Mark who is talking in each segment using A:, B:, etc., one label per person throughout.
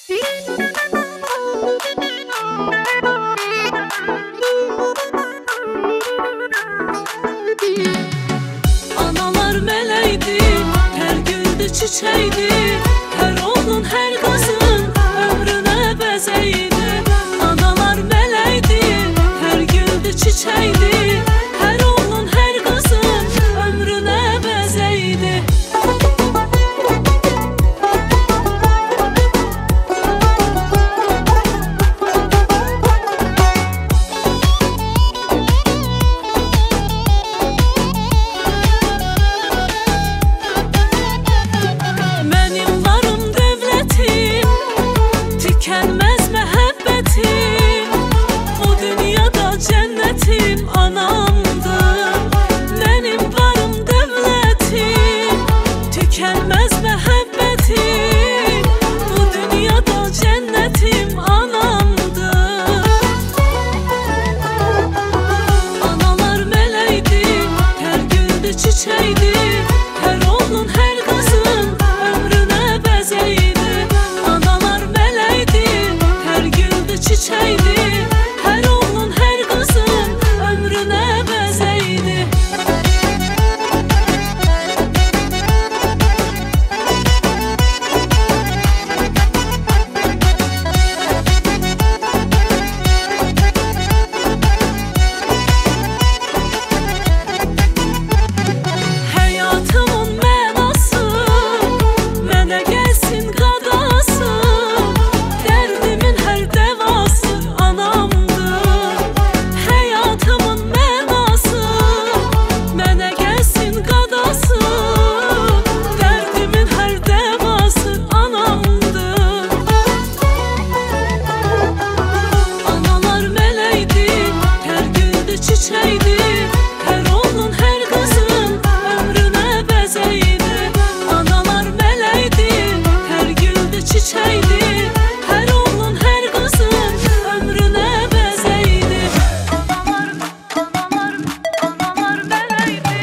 A: Analar mələkdi, hər güldü çiçəkdi, hər oğlun, hər qızın ömrünə bəzəydi. Analar mələkdi, hər güldü çiçəkdi, hər oğlun, hər qızın ömrünə bəzəydi. Tükənməz məhəbbətim, bu dünyada cənnətim anamdır. Mənim varım dövlətim, tükənməz məhəbbətim, bu dünyada cənnətim anamdır. Analar mələkdi, hər güldü çiçəkdi, hər oğlun, hər qızın ömrünə bəzəydi. Çiçəkdi, hər oğlun, hər qızın ömrünə bəzəydi. Həyatımın mənası mənə gəlsin qadası, dərdimin hər dəvası anamdır. Həyatımın mənası mənə gəlsin qadası, dərdimin hər dəvası anamdır. Analar mələkdi, hər güldü çiçəkdi, hər oğlun, hər qızın ömrünə bəzəydi. Analar mələkdi, hər güldü çiçəkdi, hər oğlun, hər qızın ömrünə bəzəydi. Analar mələkdi.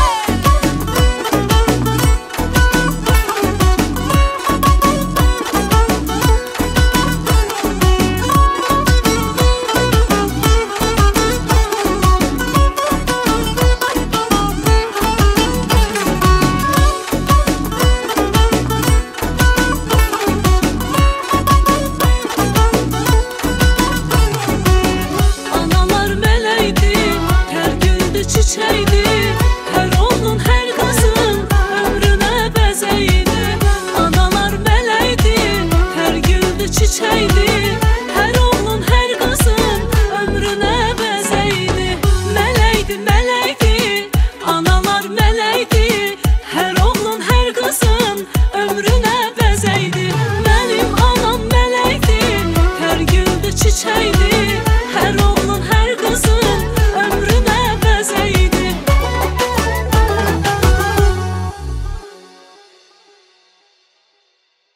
A: Analar mələkdi, hər güldü çiçəkdi, hər oğlun, hər qızın ömrünə bəzəydi. Analar mələkdi, hər güldü çiçəkdi, hər oğlun, hər qızın ömrünə bəzəydi. Mələkdi, mələkdi, analar mələkdi, hər oğlun, hər qızın ömrünə bəzəydi. Mənim anam mələkdi, hər güldü çiçəkdi,